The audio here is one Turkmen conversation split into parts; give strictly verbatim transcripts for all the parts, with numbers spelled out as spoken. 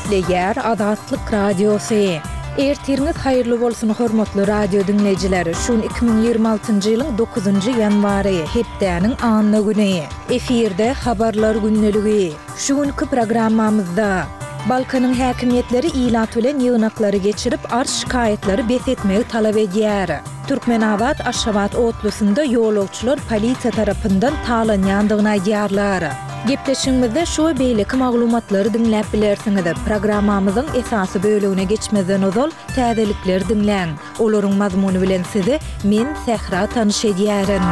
Diýipleýär Azatlyk Radiosu. Ertirňiz haýyrly bolsun hormatly radio dinleýijileri. Şun iki bin ýygrimi altyncy ýylyň dokuzynjy ýanwary hepdäniň anyny güni. Efirde habarlar günneligi. Şuňky programmamyzda Balkanyň häkimiýetleri ilat bilen ýygnaklary geçirip arş şikaýetleri besetmegi talap edýär. Türkmenabad Aşgabat otlusynda ýolagçylar polisiýa tarapyndan talanýandygyny aýdýarlar. Gepleşigimizde şu beýleki maglumatlary dinläp bilersiňiz. Programmamyzyň esasy bölügine geçmeden ozal täzelikler dinläň. Olaryň mazmuny bilen sizi men Sehra tanyş edýärin.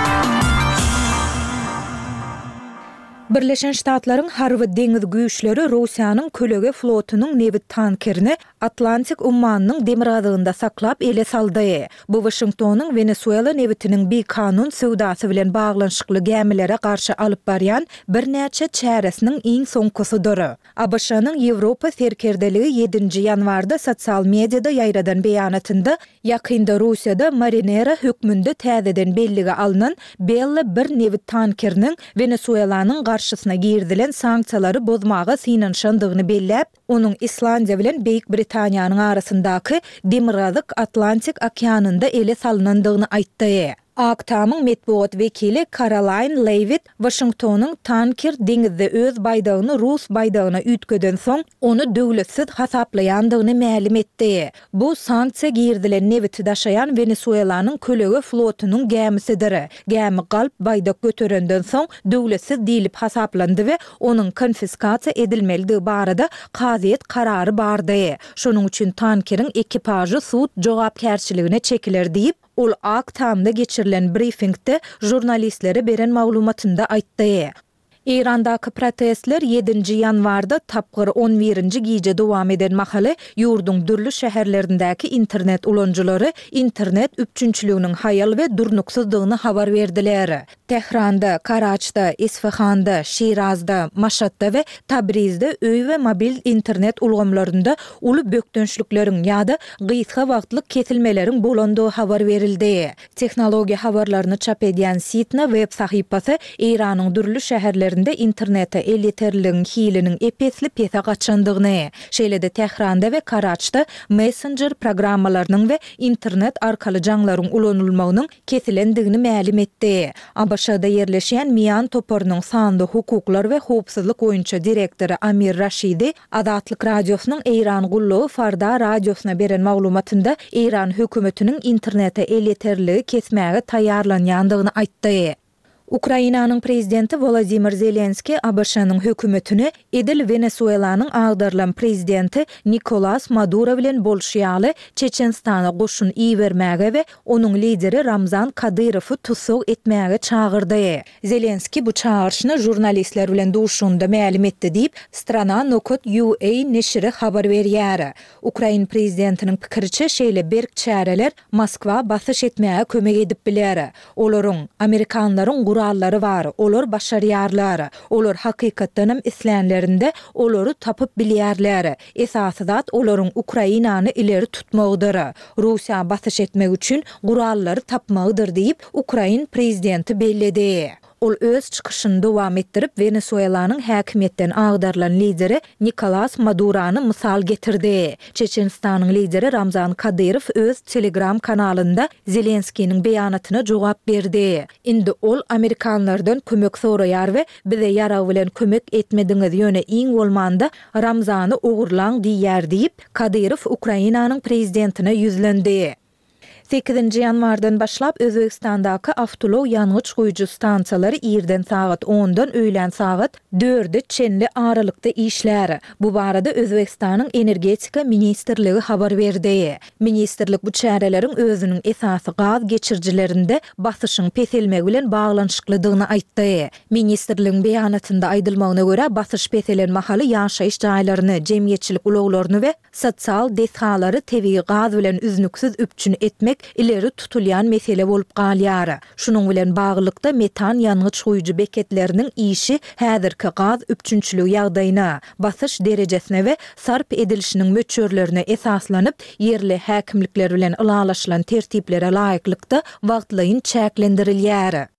Birleşen Ştatlaryň Harby deňiz güýçleri Russiýanyň kölege flotunyň newit tankerini Atlantik ummanynyň demirazygynda saklap ele saldy. Bu Washingtonyň Venezuela newitiniň bir kanun sowdasy bilen baglanşykly gemilere garşy alyp barýan bir näçe çäresiniň iň soňkusydyr. A B Ş'nyň Ýewropa serkerdeligi ýedinji ýanwarda sosial mediada ýaýradan beýanatynda ýakynda Russiýada marinera hökmünde täzeden belligi alynan belli bir newit tankeriniň Venezuelanyň garşysyna girdilen sanksiýalary bozmaga synanşandygyny belläp, onuň Islandiýa bilen Beýik Britaniýanyň arasyndaky demirazyk Atlantik okeanynda ele salynandygyny aýtdy. Aktamyň metbuat wekili Caroline Leavitt Washingtonyň tanker deňizde öz baýdagyny Rus baýdagyna ütgeden soň onu döwletsiz hasaplaýandygyny ma'lum etdi. Bu sanksiýa girdilen newiti daşayan Venezuelanyň kölege flotunyň gemisidir. Gemi galp baýdak göterenden soň döwletsiz diýilip hasaplandy we onuň konfiskasiýa edilmeligi barada kaziýet karary bardy. Şonuň üçin tankeriň ekipajy sud jogapkärçiligine çekiler diýip ol aktamda geçirilen briefingde jurnalistlere beren maglumatynda aýtdy. İrandaky protestler ýedinji ýanwarda tapgyr on birinji gije dowam eden mahaly ýurduň dürli şäherlerindäki internet ulanjylary internet üçünçüliginiň haýal we durnuksuzdygyny habar berdiler. Tehranda, Karaçda, Isfahanda, Şirazda, Maşatda we Tabrizde öý we mobil internet ulgamlarynda uly bökdönçlikleriň ýa-da gysga wagtlyk kesilmeleriň bolandygy habar berildi. Tehnologiýa habarlaryny çap edýän Sitna web sahypasy Iranyň dürli şäherlerinde internete el yeterliliginiň hiliniň epesli pesa gaçandygyny, şeýlede Tehranda we Karaçda messenger programmalarynyň we internet arkaly jaňlaryň ulanylmagynyň kesilendigini ma'lum etdi. A B Ş'da ýerleşýän Mian toporunyň sandy hukuklar we howpsuzlyk boýunça direktori Amir Rashidi Azatlyk Radiosynyň Eýran gullugy Farda Radiosuna beren maglumatynda Eýran hökümetiniň internete el yeterligi kesmäge taýýarlanýandygyny aýtdy. Ukrainanyň prezidenti Volodymyr Zelenski A B Ş'nyň hökümetini edil Venezuelanyň agdarlan prezidenti Nicolas Maduro bilen bolşýaly Çeçenstana goşun iýermäge we onuň lideri Ramzan Kadyrowy tutsuk etmäge çağırdy. Zelenski bu çağırşyny jurnalistler bilen duşunda ma'lum etdi diýip Strana Nokot U A neşri habar berýär. Ukraina prezidentiniň pikiriçe şeýle berk çäreler Moskwa basyş etmäge kömek edip biler. Olaryň Amerikanlaryň gurallary bar, olar başarýarlar. Olar hakykatdanam islenlerinde olary tapyp bilýärler. Esasy zat olaryň Ukrainany ileri tutmagydyr. Russiýa basyş etmek üçin gurallary tapmagydyr diýip Ukraina prezidenti belledi. Ol öz çykyşyny dowam etdirip Venezuelanyň häkimiýetden agdarlan lideri Nicolas Madurony mysal getirdi. Çeçenstanyň lideri Ramzan Kadyrow öz Telegram kanalynda Zelenskiň beýanatyna jogap berdi. Indi ol Amerikanlardan kömek soraýar we bize ýara bilen kömek etmediňiz ýöne iň bolmanda Ramzany ogurlaň diýär diýip Kadyrow Ukrainanyň prezidentine ýüzlendi. sekizinji ýanwardan başlap Özbegistandaky awtolow ýangyç goýuju stansiýalary ýerden sagat ondan öýlen sagat dörde çenli aralykda işlär. Bu barada Özbegistanyň energetika ministrligi habar berdi. Ministrlik bu çäreleriň özüniň esasy gaz geçirjilerinde basyşyň peselmegi bilen baglanşyklydygyny aýtdy. Ministrligiň beýanatynda aýdylmagyna görä basyş peselen mahaly ýaşaýyş jaýlaryny, jemgyýetçilik ulaglaryny we sosial deshalary tebii gaz bilen üznüksiz üpçün etmek ileri tutulýan mesele bolup galýar. Şunuň bilen baglykda metan ýangyç goýuju beketleriniň işi häzirki gaz üpçünçiligi ýagdaýyna, basyş derejesine we sarp edilişiniň möçörlerine esaslanyp ýerli häkimlikler bilen ulalaşylan tertiplere laýyklykda wagtlaýyn çäklendirilýär.